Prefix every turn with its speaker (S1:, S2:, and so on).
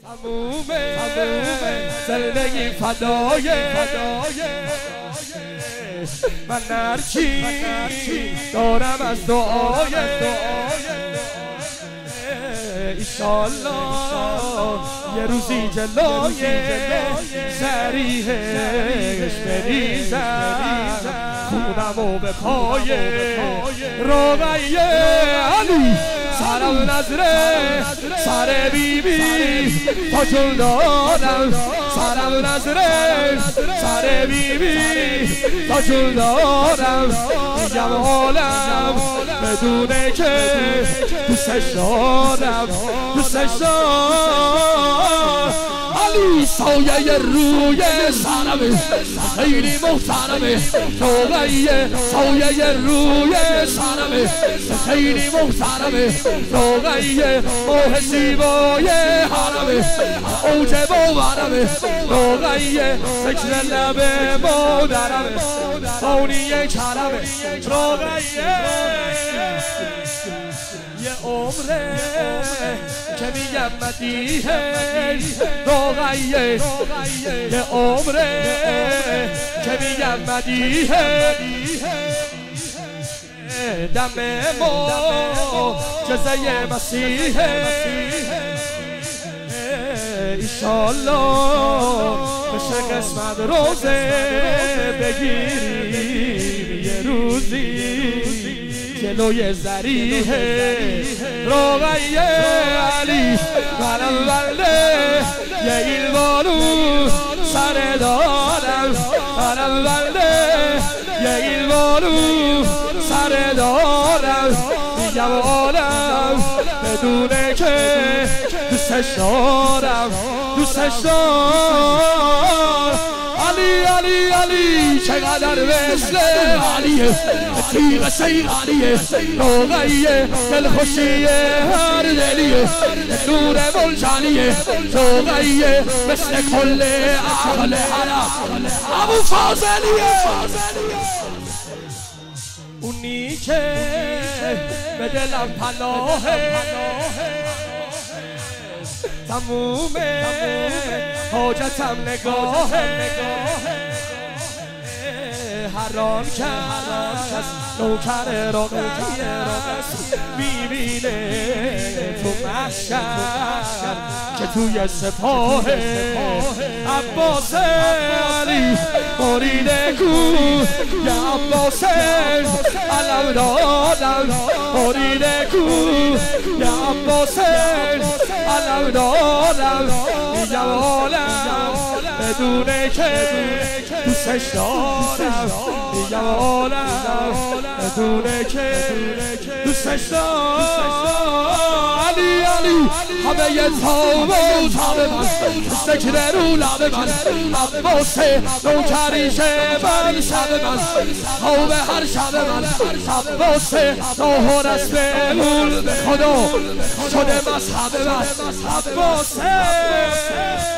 S1: تموم زندگی فدای من هرچی دارم از دعای ایشالله یه روزی جلوی سریحش بریزم خونمو به پای روغی علی سرم نظره سر بیبی تا جون دادم سرم نظره سر بیبی تا جون دادم میگم عالم بدونه که دوستش دارم دوستش دارم علی سایه روی سرمه خیلی محترمه روغیه سایه روی سرمه خیلی محترمه روغیه ماه زیبای حرمه اوج باورمه روغیه فکر لب مادرمه خونی کرمه روغیه یه عمره که میگم مدیحه روغیه یه عمره که میگم مدیحه دم معجزه مسیحه ایشالله بشه قسمت روزه بگیریم یه روزی جلوی زریحه روغیه علی منم بنده یه ایلوانو سر دارم منم بنده یه ایلوانو سر دارم میگم عالم بدونه که دوستش دارم دوستش دارم علی علی علی چقدر مثل علیه تیغ سیغالیه روغیه دلخوشیه هر دلیه نور ملجانیه روغیه مثل کل اهل حرم ابو فاضلیه اونی که به دلم پناهه تموم حاجتم نگاهه هران کس نوکر روغیه میبینه تو محشر که توی سپاه عباس علی مرید کو یا عباس علم دادم مرید کو یا عباس علم دادم میگم عالم بدونه که دوستش دارم میگم عالم بدونه که دوستش دارم علی علی همه یه تابو تابه من سکره رو لبه من عباس نوکریشه من شب من خواب هر شب من عباس نوهر است بمون به خدا شده مذهب من عباس